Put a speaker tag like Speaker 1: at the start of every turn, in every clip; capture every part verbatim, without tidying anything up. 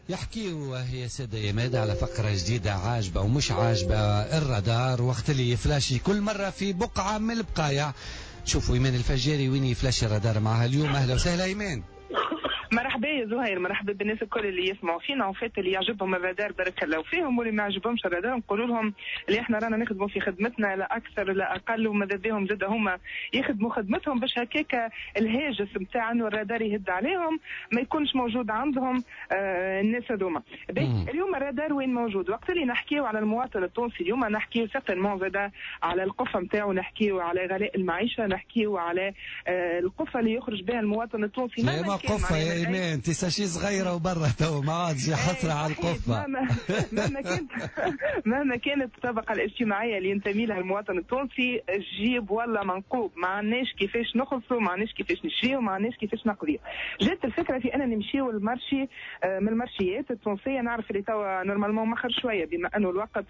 Speaker 1: يحكي وهي سادة يماد على فقرة جديدة عاجبة ومش عاجبة الرادار وقت اللي يفلاشي كل مرة في بقعة من البقايا. شوفوا إيمان الفجاري وين يفلاشي الرادار معها اليوم. أهلا وسهلا إيمان.
Speaker 2: مرحبا يا زهير، مرحبا بالناس الكل اللي يسمعوا فينا وفات اللي يعجبهم الرادار بارك الله فيهم، واللي ما يعجبهمش الرادار نقولوا لهم اللي احنا رانا نخدموا في خدمتنا لا اكثر لا اقل، وماذا بهم زاد هما يخدموا خدمتهم باش هكاك الهاجس نتاع انه الرادار يهد عليهم ما يكونش موجود عندهم آه الناس هذوما. اليوم الرادار وين موجود؟ وقت اللي نحكيو على المواطن التونسي اليوم نحكيو سيرتينمون زاد على القفه نتاعو، نحكيو على غلاء المعيشه، نحكيو على آه القفه اللي يخرج بها المواطن التونسي.
Speaker 1: ما قفه يا ايمان انت ساشي صغيره وبرا تو ما عادش حسره على القفه.
Speaker 2: مهما كانت مهما كانت الطبقه الاجتماعيه اللي ينتمي لها المواطن التونسي جيب ولا منقوب، ما عندناش كيفاش نخلصوا، ما عندناش كيفاش نشريوا، ما عندناش كيفاش نقضيوا. جات الفكره في ان نمشيو المارشي من المارشيات التونسيه. نعرف اللي توا نورمالمون مخر شويه بما انه الوقت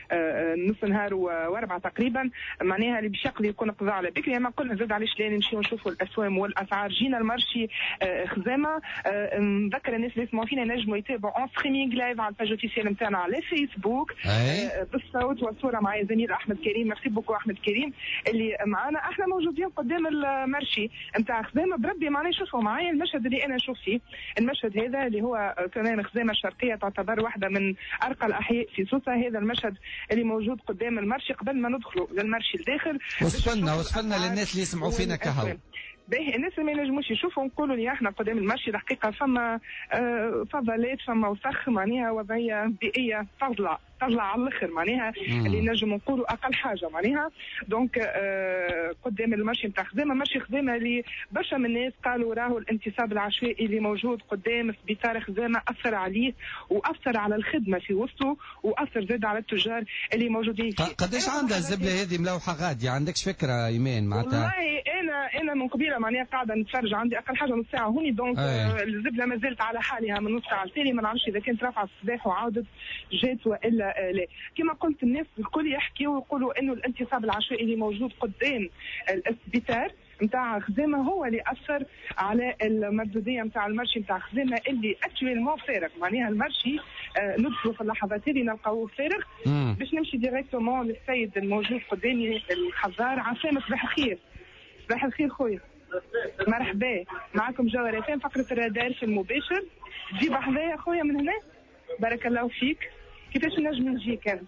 Speaker 2: نص نهار واربعه تقريبا، معناها اللي باش يقضي يكون قضاء على بكري. ما قلنا زاد علاش لا نمشيو نشوفوا الاسوام والاسعار. جينا المارشي خزامه. نذكر الناس اللي يسمعوا فينا نجموا يتابعوا اون ستريمينغ لايف على الباج اوفيسيال نتاعنا على فيسبوك بالصوت والصوره مع زميل احمد كريم. ميرسي بوكو احمد كريم اللي معنا. احنا موجودين قدام المارشي نتاع خزامه بربي. معناها شوفوا معايا المشهد اللي انا نشوف فيه. المشهد هذا اللي هو كمان خزامه الشرقيه تعتبر واحده من ارقى الاحياء في سوسه. هذا المشهد اللي موجود قدام المارشي قبل ما ندخلوا للمارشي الداخل.
Speaker 1: وصفنا وصفنا للناس اللي يسمعوا فينا كهو.
Speaker 2: باهي الناس اللي ما ينجموش يشوفوا نقولوا لي احنا قدام المارشي الحقيقه فما آه فضلات، فما وسخ، معناها وضعيه بيئيه فظلة طلع على الاخر، معناها اللي نجم نقولوا اقل حاجه معناها. دونك آه قدام المارشي نتاع خزامه، مارشي خزامه اللي برشا من الناس قالوا راهو الانتصاب العشوائي اللي موجود قدام سبيطار خزامه اثر عليه واثر على الخدمه في وسطه واثر زاد على التجار اللي موجودين فيه.
Speaker 1: قداش عندها الزبله هذه ملوحه غاديه؟ عندكش فكره ايمان معناتها؟
Speaker 2: والله انا انا من قبيله معناها قاعده نتفرج، عندي اقل حاجه نص ساعه هوني. دونك آه الزبله ما زالت على حالها من نص ساعه الثاني. ما نعرفش اذا كانت رافعه الصباح وعاودت جات والا آه لا. كما قلت الناس الكل يحكيوا ويقولوا انه الانتصاب العشوائي اللي موجود قدام السبيطار نتاع خزامه هو اللي اثر على المردوديه نتاع المرشي نتاع خزامه اللي اكشوالمون فارغ. معناها المرشي آه ندخلوا في اللحظات اللي نلقاوه فارغ. باش نمشي ديريكتومون للسيد الموجود قدامي الحضار. عسلامة، صباح الخير. صباح الخير خويا، مرحبا. معكم جوهر فين فقره الرادار في المباشر. جيب حذايا خويا من هنا، بارك الله فيك. كيفاش نجم نجيك انا؟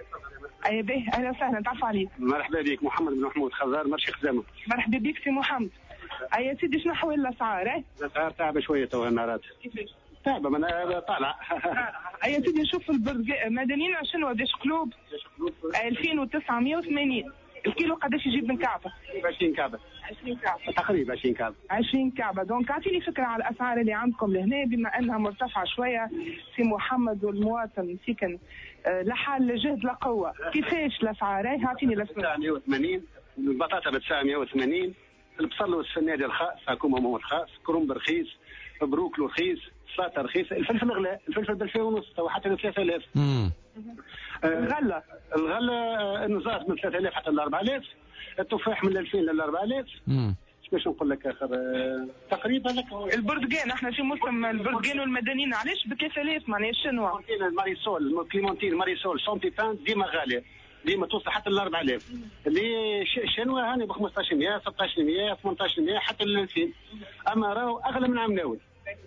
Speaker 2: اي باهي، اهلا وسهلا، تعرف عليك.
Speaker 3: مرحبا بك، محمد بن محمود خزار مرشي خزامه.
Speaker 2: مرحبا بك سي محمد. اي سيدي شنو حوال الاسعار؟ اي
Speaker 3: الاسعار تعبه شويه تو النهارات.
Speaker 2: كيفاش؟
Speaker 3: تعبه من طالع.
Speaker 2: اي سيدي نشوف البرغ مدنيين عشان وديش قلوب ألفين وتسعمية وثمانين الكيلو. قداش يجيب من كعبه؟
Speaker 3: عشرين كعبه.
Speaker 2: عشرين كعبه
Speaker 3: تقريبا عشرين كعبه.
Speaker 2: عشرين كعبه. دونك اعطيني فكره على الاسعار اللي عندكم لهنا بما انها مرتفعه شويه سي محمد، والمواطن سكن أه لا حال لا جهد لا قوه. كيفاش الاسعار؟ اعطيني الاسعار.
Speaker 3: تسعمية وثمانين البطاطا ب تسعمية وثمانين، البصل والسنادي رخاص، حكومه مو رخاص، كرنب رخيص، بروكلو رخيص، سلطه رخيص، الفلفل غلاء، الفلفل ب ألفين ونص تو حتى ل ثلاثة آلاف.
Speaker 2: امم الغله
Speaker 3: الغله النزار من ثلاثة آلاف حتى ل أربعة آلاف، التفاح من ألفين ل أربعة آلاف. امم باش نقول لك اخر أه تقريبا لك.
Speaker 2: البرتقال احنا في موسم البرتقال والمدنيين علاش ب ثلاثة آلاف؟ معناها شنو؟
Speaker 3: الماريسول كليمونتين ماريسول شونتيبان ديما غاليه، ديما توصل حتى ل أربعة آلاف. اللي شنوه هاني ب خمسطاش بالمية ستطاش بالمية ثمنطاش بالمية حتى ل ألفين. اما راهو اغلى من عام ناول.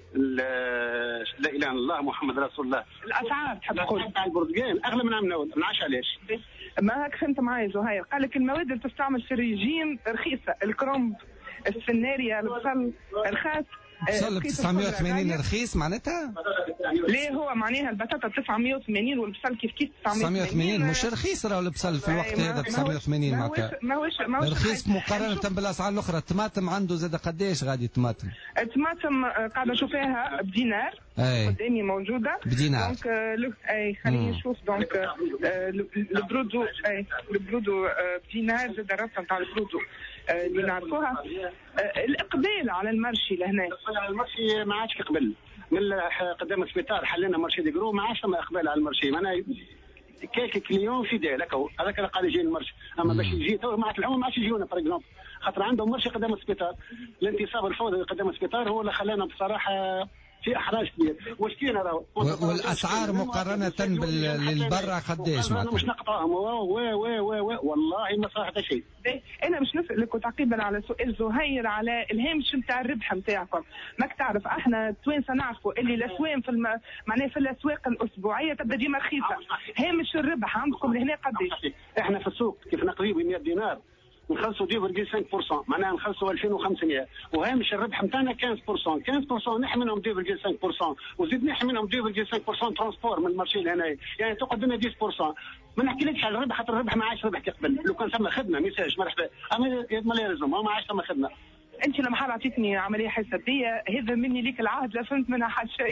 Speaker 3: لا اله الا الله محمد رسول الله.
Speaker 2: الاسعار تحب تقول
Speaker 3: تاع البرتقال اغلى من عام ناول، ما نعرفش علاش.
Speaker 2: ما هاك فهمت معايا زهير. قال لك المواد اللي تستعمل في الريجيم رخيصه، الكرنب، السناريا، البصل رخاص.
Speaker 1: البصل ب تسعمية وثمانين رخيص معناتها؟
Speaker 2: ليه هو معناها البطاطا تسعمية وثمانين والبصل كيف كيف
Speaker 1: تسعمية وثمانين. مش رخيص راهو البصل في الوقت هذا تسعمية وثمانين معناتها.
Speaker 2: ماهوش ماهوش
Speaker 1: رخيص مقارنة بالأسعار الأخرى. الطماطم عنده زاد قداش غادي الطماطم؟
Speaker 2: الطماطم قاعدة نشوفها بدينار قدامي موجودة
Speaker 1: بدينار.
Speaker 2: دونك اي خليني نشوف. دونك البرودو اي البرودو بدينار زاد الرقم تاع البرودو اللي نعرفوها. الإقبال على المرشي لهنا،
Speaker 3: المرشي ما عادش يقبل. من قدام السبيطار حلينا مرشي دي جرو، ما عادش ثم إقبال على المرشي. معناها كيك كليون في دال هذاك اللي قال يجي المرشي. اما باش يجي تو مع العموم ما عادش يجيونا باغ اكزومبل، خاطر عندهم مرشي قدام السبيطار. الانتصاب الفوضى قدام السبيطار هو اللي خلانا بصراحه في احراج كبير. واش كاين هذا
Speaker 1: والاسعار مقارنه بالبرا قداش
Speaker 3: معناتها؟ مش نقطعهم و و و والله ما صار حتى شيء.
Speaker 2: انا مش نسالك تعقيبا على سؤال زهير على الهامش نتاع الربح نتاعكم. ماك تعرف احنا التوانسه نعرفوا اللي الاسواق في الم... معناها في الاسواق الاسبوعيه تبدا ديما رخيصه. هامش الربح عندكم لهنا قداش؟
Speaker 3: احنا في السوق كيف نقضيو ب مئة دينار نخلصوا اثنين فاصلة خمسة بالمئة معناها نخلصوا ألفين وخمسمائة وهامش الربح نتاعنا خمسة بالمئة خمسة بالمئة نحي منهم اثنين فاصلة خمسة بالمئة وزيد نحي منهم اثنين فاصلة خمسة بالمئة ترانسبور من المارشي لهنا يعني تقعد لنا عشرة بالمئة. ما نحكيلكش على الربح خاطر الربح ما عادش ربح كقبل. لو كان ثم خدمه ميساج مرحبا اما ما لازم ما عادش ثم خدمه.
Speaker 2: انت لما حال عطيتني عمليه حسابيه هذا مني ليك العهد لا فهمت منها حد شيء.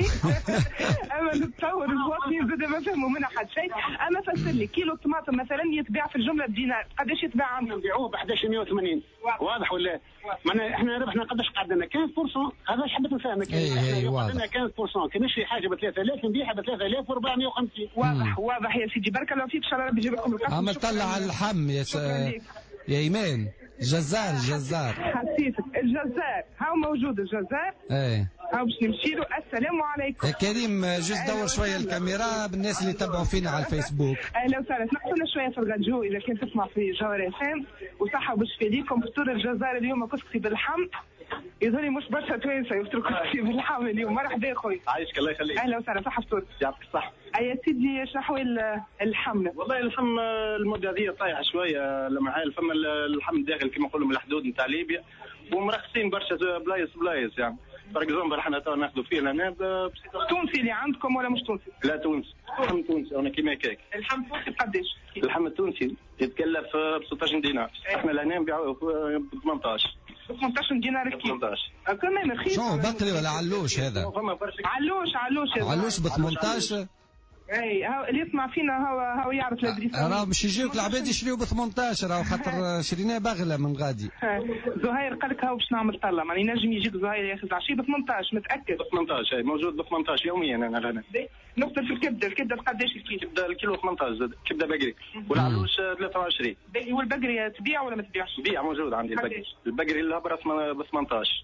Speaker 2: اما نتصور الوطني زاد ما فهموا منها حد شيء. اما فسر لي كيلو طماطم مثلا يتباع في الجمله بدينار قداش يتباع عندنا؟
Speaker 3: نبيعوه ب أحد عشر مئة وثمانين. واضح ولا؟ معناها احنا ربحنا قداش قعدنا خمسة بالمئة. هذا ايش حبيت نفهمك.
Speaker 1: اي واضح.
Speaker 3: قعدنا خمسة بالمئة كي نشري حاجه ب ثلاثة آلاف نبيعها ب ثلاثة آلاف وأربعمائة وخمسين.
Speaker 2: واضح واضح يا سيدي بارك الله فيك. ان شاء الله ربي يجيب لكم القسم.
Speaker 1: اما طلع اللحم يا س... يا ايمان جزار جزار
Speaker 2: حسيتك الجزار هاو موجود الجزار.
Speaker 1: ايه
Speaker 2: هاو باش نمشي له. السلام عليكم
Speaker 1: يا كريم. جوز دور شويه الكاميرا بالناس اللي تبعوا فينا على الفيسبوك.
Speaker 2: اهلا وسهلا. نقصنا شويه في الراديو اذا كنت تسمع في جوهر فام وصحه وبشفي ليكم. فطور الجزار اليوم كسكسي باللحم. يظهر لي مش برشا توانسه يفطروا كسكسي باللحم اليوم. مرحبا خويا.
Speaker 3: عايشك الله يخليك.
Speaker 2: اهلا وسهلا. صحه فطور.
Speaker 3: يعطيك الصحه.
Speaker 2: يا سيدي شنو اللحم؟
Speaker 3: والله اللحم المده هذه طايحه شويه لمعايا. الفم اللحم داخل كما نقولوا من الحدود نتاع ليبيا ومرخصين برشا بلايص بلايص يعني. فور اكزومبل احنا تو ناخذوا فيه لهنا
Speaker 2: تونسي اللي عندكم ولا مش تونسي؟
Speaker 3: لا تونسي. لحم تونسي انا كيما هكاك.
Speaker 2: اللحم التونسي بقداش؟
Speaker 3: اللحم التونسي يتكلف ب ستة عشر دينار. احنا لهنا نبيعوه ب ثمانية عشر
Speaker 2: دينار كيلو.
Speaker 3: ثمانية عشر
Speaker 2: كمان رخيص.
Speaker 1: شو بقري ولا علوش هذا؟
Speaker 2: علوش علوش
Speaker 1: علوش ب ثمانية عشر.
Speaker 2: اي هاو اللي يسمع فينا هو هو يعرف الادريس.
Speaker 1: راه باش يجيوك العباد يشريو ب ثمانية عشر راهو خاطر شريناه بغله من غادي.
Speaker 2: زهير قال لك هاو باش نعمل طله معني نجم يجيك زهير ياخذ عشيه ب ثمانية عشر متاكد؟
Speaker 3: ب ثمانية عشر اي موجود ب ثمانية عشر يوميا انا هنا.
Speaker 2: نقطه في الكبده. الكبده بقداش الكيلو؟
Speaker 3: الكبده الكيلو ثمانية عشر زاد كبده بقري والعلوش ثلاثة وعشرين.
Speaker 2: والبقري تبيع ولا ما تبيعش؟
Speaker 3: بيع موجود عندي البقري. البقري الابره ب ثمانية عشر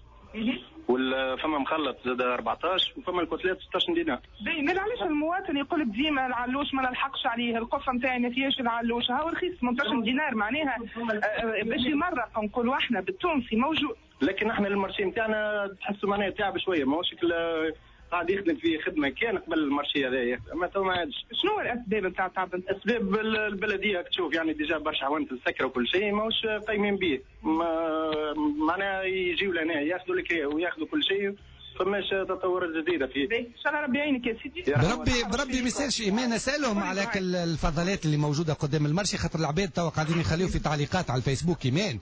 Speaker 3: والفما مخلط زاد أربعة عشر وفما الكتلات ستة عشر دينار.
Speaker 2: باهي ما علاش المواطن يقول لك ديما العلوش ما نلحقش عليه القفه نتاعي ما فيهاش العلوش هاو رخيص ثمانية عشر دينار معناها باش يمرق نقولوا احنا بالتونسي موجود.
Speaker 3: لكن احنا المارشي نتاعنا تحسوا معناها تعب شويه ماهوش قاعد يخدم في خدمه كان قبل المارشي هذايا ما تو ما عادش.
Speaker 2: شنو الاسباب نتاع التعب؟
Speaker 3: اسباب البلديه تشوف يعني ديجا برشا عوانت السكر وكل شيء ماهوش قايمين به. ما معناها يجيو لهنا ياخذوا لك وياخذوا كل شيء فماش تطورات جديده فيه.
Speaker 2: ان شاء الله ربي يعينك يا سيدي.
Speaker 1: بربي بربي ما يصيرش ايمان اسالهم على الفضلات اللي موجوده قدام المرشي خاطر العباد توا قاعدين يخليو في تعليقات على الفيسبوك ايمان.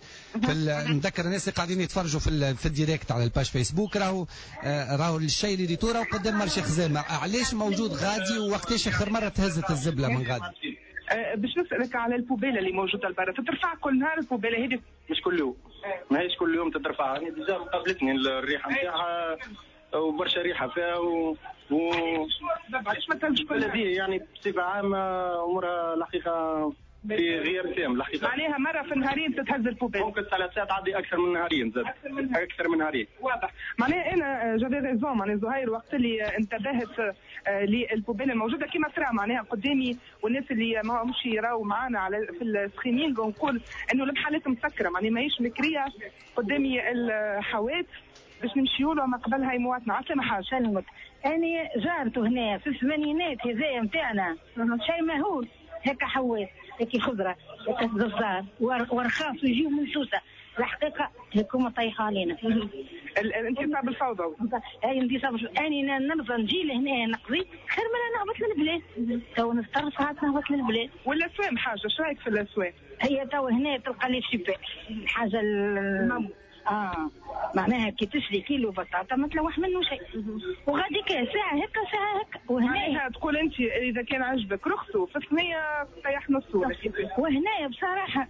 Speaker 1: نذكر الناس اللي قاعدين يتفرجوا في في الديريكت على الباج فيسبوك راهو راهو الشيء اللي ريتو راهو قدام مرشي خزامه. علاش موجود غادي ووقتاش اخر مره تهزت الزبله من غادي؟
Speaker 2: أه باش نسالك على البوبيله اللي موجوده لبرا تترفع كل نهار البوبيله هذه؟
Speaker 3: مش كل يوم ماهيش كل يوم تترفع. يعني ديجا قابلتني الريحه نتاعها وبرشا ريحه فيها و و
Speaker 2: علاش ما تهزش
Speaker 3: البلديه يعني بصفه عامه امورها الحقيقه في غير تام الحقيقه.
Speaker 2: معناها مره في النهارين تتهز البوبيل.
Speaker 3: ممكن ثلاث ساعات تعدي اكثر من نهارين زاد.
Speaker 2: اكثر من نهارين.
Speaker 3: اكثر من نهارين.
Speaker 2: واضح. معناها انا جافي ريزون معناها زهير وقت اللي انتبهت للبوبيل الموجوده كما ترى معناها قدامي والناس اللي ما همش يراو معانا على في الستريمينغ ونقول انه المحلات مسكره معناها ماهيش مكريه قدامي الحوات باش نمشيو له ما قبل هاي مواطنه. عسلامة حاجه
Speaker 4: سلمك. انا جارته هنا في الثمانينات هذايا نتاعنا شيء مهول هيك حوات هيك خضره هيك جزار ورخاص يجيو من سوسه. الحقيقه الحكومه طايحه علينا.
Speaker 2: الانتصاب الفوضوي.
Speaker 4: اي انتصاب. انا نرضى نجي لهنا نقضي خير من نهبط للبلاد. تو نضطر ساعات نهبط للبلاد.
Speaker 2: والاسوام حاجه شو رايك في الاسوام؟
Speaker 4: هي تو هنا تلقى لي شفاء حاجه المم. اه معناها كي تشري كيلو بطاطا ما تلوح منه شيء وغادي كاع ساعه هكا ساعه هكا.
Speaker 2: وهنا تقول انت اذا كان عجبك رخصوا في ثمانية طيح نص.
Speaker 4: وهنا بصراحه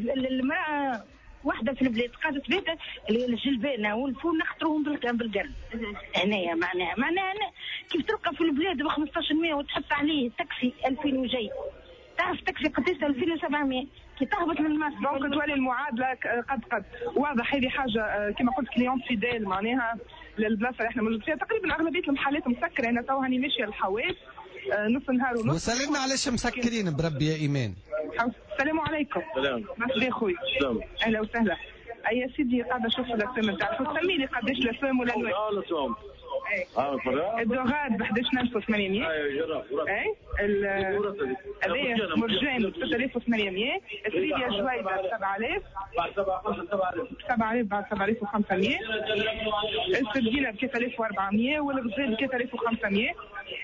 Speaker 4: المراه واحده في البلاد قعدت بيتها الجلبانه والفول نخطروهم بالقرن. هنايا معناها معناها كيف تلقى في البلاد ب خمسطاش مية وتحط عليه تاكسي ألفين وجاي. تعرف تاكسي قداش ألفين وسبعمية كي تهبط من الماس.
Speaker 2: دونك تولي المعادله قد قد واضح. هذه حاجه كما قلت كليون فيديل معناها للبلاصه اللي احنا موجود فيها. تقريبا اغلبيه المحلات مسكره. انا تو هاني ماشيه الحواس آه نص نهار ونص.
Speaker 1: وسألنا علاش مسكرين بربي يا ايمان.
Speaker 2: السلام عليكم.
Speaker 3: سلام.
Speaker 2: مرحبا خويا.
Speaker 3: سلام.
Speaker 2: اهلا وسهلا. اي يا سيدي قاعده اشوف الاسهم نتاعك، سمي لي قداش الاسهم ولا الوان؟
Speaker 3: اه الاسهم.
Speaker 2: اه الدوغاد ب احد عشر ألف وثمانمائة.
Speaker 3: ايوه
Speaker 2: اي هذايا مرجان ب ستة آلاف وثمانمائة. السيديا جويده ب سبعة آلاف.
Speaker 3: بعد سبعة آلاف.
Speaker 2: سبعة آلاف بعد سبعة آلاف وخمسمائة. السردينه ب ثلاثة آلاف وأربعمائة والغزال ب ثلاثة آلاف وخمسمائة.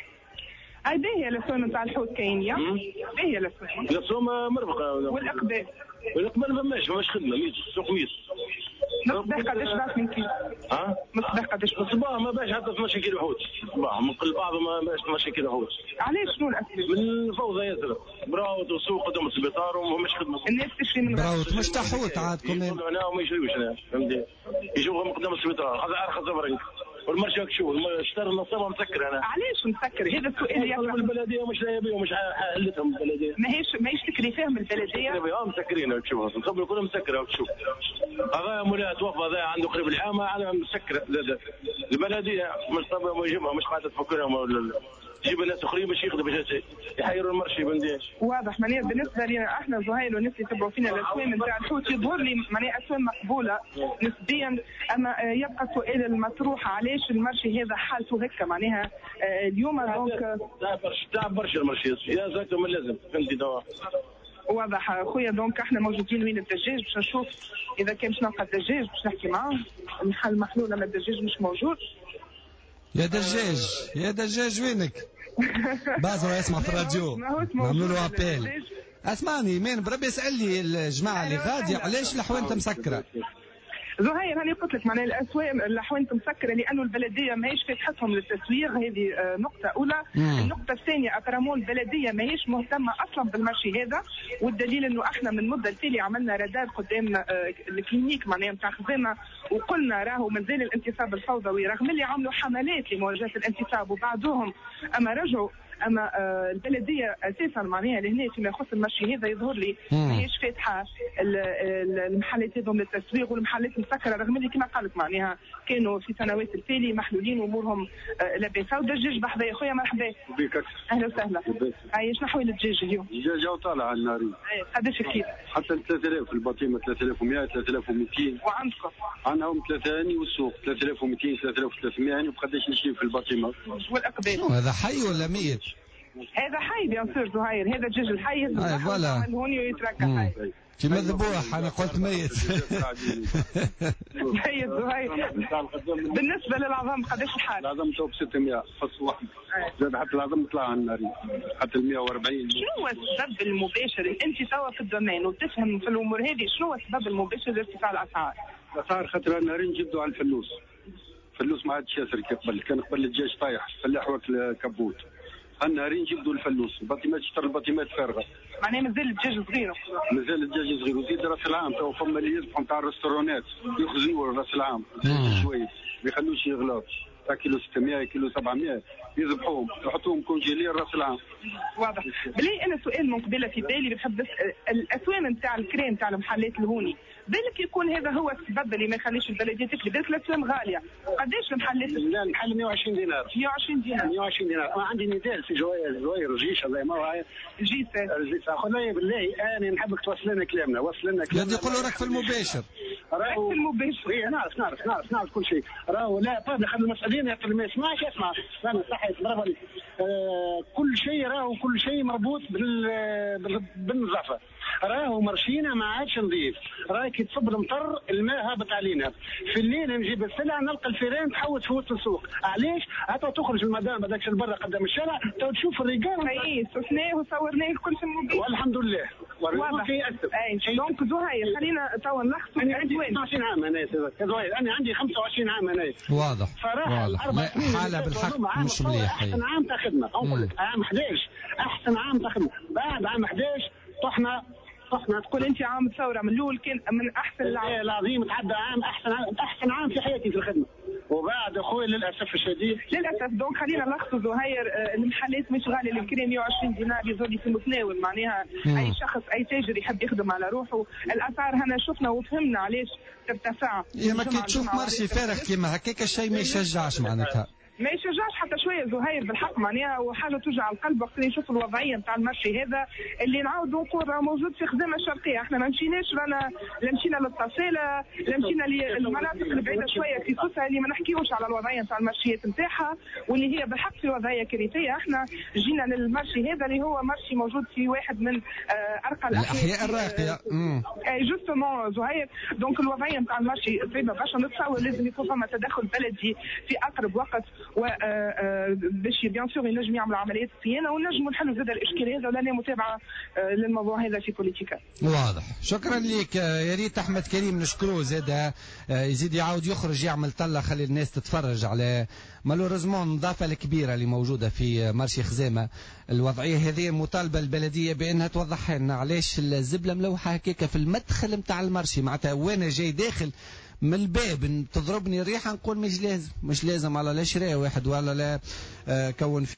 Speaker 2: هاي باهية الأسهم نتاع الحوت كاينية. باهية الأسهم.
Speaker 3: الأسهم مربحة.
Speaker 2: والأقبال.
Speaker 3: والأقبال ما فماش فماش خدمة ميت سوق ميت.
Speaker 2: مصباح قداش باش من كيلو؟
Speaker 3: ها؟
Speaker 2: مصباح قداش؟
Speaker 3: الصباح ما باش حتى اثناش كيلو حوت. الصباح من كل بعض ما باش اثناش كيلو حوت.
Speaker 2: علاش شنو الأسباب؟
Speaker 3: من الفوضى ياسر. براوت وسوق قدام السبيطار وما هماش خدمة.
Speaker 2: الناس تشري من
Speaker 1: براوت مش تحوت عادكم.
Speaker 3: يقولوا هنا وما يشريوش هنا فهمتي؟ يجوا من قدام السبيطار هذا أرخص زبرنك. والمرشي شو اشترى النصابه مسكر انا.
Speaker 2: علاش مسكر؟ هذا السؤال اللي
Speaker 3: يطلب البلديه مش لاقيه بهم مش حلتهم البلديه.
Speaker 2: ماهيش ماهيش تكري فيهم البلديه.
Speaker 3: اه مسكرين تشوف نصب كلها مسكره وتشوف. هذا مولاي توفى هذا عنده قريب العام على مسكره البلديه مش طبعا ما يجيبها مش قاعده تفكرهم تجيب الناس اخرين باش ياخذوا باش يحيروا المرشي بنديش.
Speaker 2: واضح معناها بالنسبه لنا احنا زهير والناس اللي يتبعوا فينا الاسوام نتاع الحوت يظهر لي معناها اسوام مقبوله نسبيا. اما يبقى السؤال المطروح علاش المرشي هذا حالته هكا معناها اليوم دونك
Speaker 3: تعب برشا تعب برشا المرشي يا زاكم لازم فهمتي دوا.
Speaker 2: واضح خويا دونك احنا موجودين وين الدجاج باش نشوف اذا كان باش نلقى الدجاج باش نحكي معاه. الحل محلول اما الدجاج مش موجود.
Speaker 1: يا دجاج يا دجاج وينك؟ بازو يسمع في الراديو نعملوا له ابيل. اسمعني مين بربي اسال لي الجماعه اللي غاديه علاش الحوانت مسكره.
Speaker 2: زهير هاني قلت لك معناها الاسواق الحوانت مسكره لانه البلديه ماهيش فاتحتهم للتسويق. هذه نقطه اولى. مم. النقطه الثانيه ابرامون البلديه ماهيش مهتمه اصلا بالمشي هذا. والدليل انه احنا من مده التالي عملنا رادار قدام الكلينيك معناها نتاع خزامه وقلنا راهو مازال الانتصاب الفوضوي رغم اللي عملوا حملات لمواجهه الانتصاب وبعضهم اما رجعوا. اما آه البلديه اساسا معناها لهنا فيما يخص المشي هذا يظهر لي ماهيش فاتحه المحلات هذوم للتسويق والمحلات مسكره رغم اللي كما قالت معناها كانوا في سنوات التالي محلولين امورهم آه لاباسه. والدجاج بحذايا خويا مرحبا بك. اهلا وسهلا. اي شنو حوالي الدجاج اليوم؟
Speaker 3: الدجاج طالع على الناري.
Speaker 2: قداش الكيلو؟
Speaker 3: حتى ثلاثة آلاف في الباطيمه ثلاثة آلاف ومئة ثلاثة آلاف ومئتين.
Speaker 2: وعندكم؟
Speaker 3: عندهم ثلاثة هاني والسوق ثلاثة آلاف ومئتين ثلاثة آلاف وثلاثمائة هاني. وقداش نشري في الباطيمه؟
Speaker 2: والاقبال
Speaker 1: هذا حي ولا ميت؟
Speaker 2: هذا حي بيان سور زهير. هذا الدجاج الحي
Speaker 1: اي فوالا
Speaker 2: هوني ويتركى حي
Speaker 1: كيما ذبوح. انا قلت ميت.
Speaker 2: ميت زهير. بالنسبه للعظام قداش الحال؟
Speaker 3: العظام تو ب ستمائة فص واحد. زاد حتى العظام طلع على النار حتى ال مئة وأربعين.
Speaker 2: شنو هو السبب المباشر انت توا في الدومين وتفهم في الامور هذه شنو هو السبب المباشر لارتفاع الاسعار؟
Speaker 3: الاسعار خاطر النارين جبدوا على الفلوس. الفلوس ما عادش ياسر قبل. كان قبل الدجاج طايح فلاح واكل كبوت. النهارين جبدوا الفلوس. الباطيمات اشتروا الباطيمات فارغه.
Speaker 2: معناها مازال الدجاج صغير.
Speaker 3: مازال الدجاج صغير. وزيد راس العام تو فما اللي يذبحوا نتاع الريستورونات يخزنوا راس العام شويه ما يخلوش يغلاو. كيلو ستمائة كيلو سبعمائة يذبحوهم يحطوهم كونجيلير راس العام.
Speaker 2: واضح. بلي انا سؤال من قبيله في بالي بنحب بس الاسوام نتاع الكريم تاع المحلات الهوني بالك يكون هذا هو السبب اللي ما يخليش البلديه تكلي. بالك الاسوام غاليه. قداش المحلات؟
Speaker 3: لا المحل مئة وعشرين دينار.
Speaker 2: مئة وعشرين دينار.
Speaker 3: مئة وعشرين دينار. انا عندي نداء في جواير جواير رجيش الله ما هو
Speaker 2: جيسه
Speaker 3: جيسه اخويا بالله انا نحبك توصل لنا كلامنا وصل لنا كلامنا.
Speaker 1: لا يقولوا راك في المباشر.
Speaker 2: راك في المباشر.
Speaker 3: اي نعرف نعرف نعرف نعرف كل شيء. راهو لا طيب خلي المسؤولين يعطي ما يسمعش يسمع. انا صحيح برافو. آه كل شيء راهو كل شيء مربوط بال بالنظافه. راهو مرشينا ما عادش نظيف. راهي كي تصب المطر الماء هابط علينا. في الليل نجيب السلع نلقى الفيران تحوت في وسط السوق. علاش؟ حتى تخرج المدام هذاك البرة قدام الشارع تو تشوف الرجال.
Speaker 2: اي شفناه وصورناه الكل في الموبايل
Speaker 3: والحمد لله.
Speaker 2: واضح. اي دونك زهير خلينا تو نلخصوا.
Speaker 3: انا عندي خمسة وعشرين عام انا زهير. انا عندي خمسة وعشرين عام انا.
Speaker 1: واضح.
Speaker 3: صراحه
Speaker 1: واضح. حاله بالحق مش مليحه.
Speaker 3: احسن عام تاع خدمه نقول لك عام أحد عشر احسن عام تاع خدمه. بعد عام أحد عشر طحنا طحنا.
Speaker 2: تقول انت عام الثوره من الاول كان من احسن العام.
Speaker 3: العظيم تعدى عام احسن عام احسن عام في حياتي في الخدمه. وبعد اخوي للاسف الشديد
Speaker 2: للاسف دونك خلينا نلخصوا زهير، آه، المحلات مش غاليه، الكريم مئة وعشرين دينار يزول في المتناول، معناها
Speaker 1: مم.
Speaker 2: اي شخص اي تاجر يحب يخدم على روحه. الاسعار هنا شفنا وفهمنا علاش ترتفع.
Speaker 1: يا ما كي تشوف مرشي فارغ كيما هكاك الشيء ما يشجعش معناتها.
Speaker 2: ما يشجعش حتى شويه زهير بالحق، معناها وحاجه توجع القلب وقت اللي نشوف الوضعيه نتاع المرشي هذا اللي نعاودوا نقول راه موجود في خزامه الشرقيه. احنا ما مشيناش رانا لا مشينا للطفيله لا مشينا للمناطق البعيده شويه في سوسه اللي ما نحكيوش على الوضعيه نتاع المرشيات نتاعها واللي هي بالحق في وضعيه كارثيه. احنا جينا للمرشي هذا اللي هو مرشي موجود في واحد من آه ارقى
Speaker 1: الاحياء الراقيه.
Speaker 2: اي جوستومون زهير، دونك الوضعيه نتاع المرشي صعيبه برشا. نتصور لازم يكون فما تدخل بلدي في اقرب وقت و باش بيان سور ينجم يعملوا عمليات صيانه ونجموا نحلوا زاد الاشكال هذا، ولاني متابعه للموضوع هذا في بوليتيكا.
Speaker 1: واضح، شكرا لك. يا ريت احمد كريم نشكروه زاد يزيد يعاود يخرج يعمل طله خلي الناس تتفرج على مالوريزمون النظافه الكبيره اللي موجوده في مرشي خزامه. الوضعيه هذه مطالبه البلديه بانها توضح لنا علاش الزبله ملوحه هكاك في المدخل نتاع المرشي، معناتها وانا جاي داخل من الباب تضربني الريحه نقول مش لازم مش لازم على لا شراء واحد ولا لا كون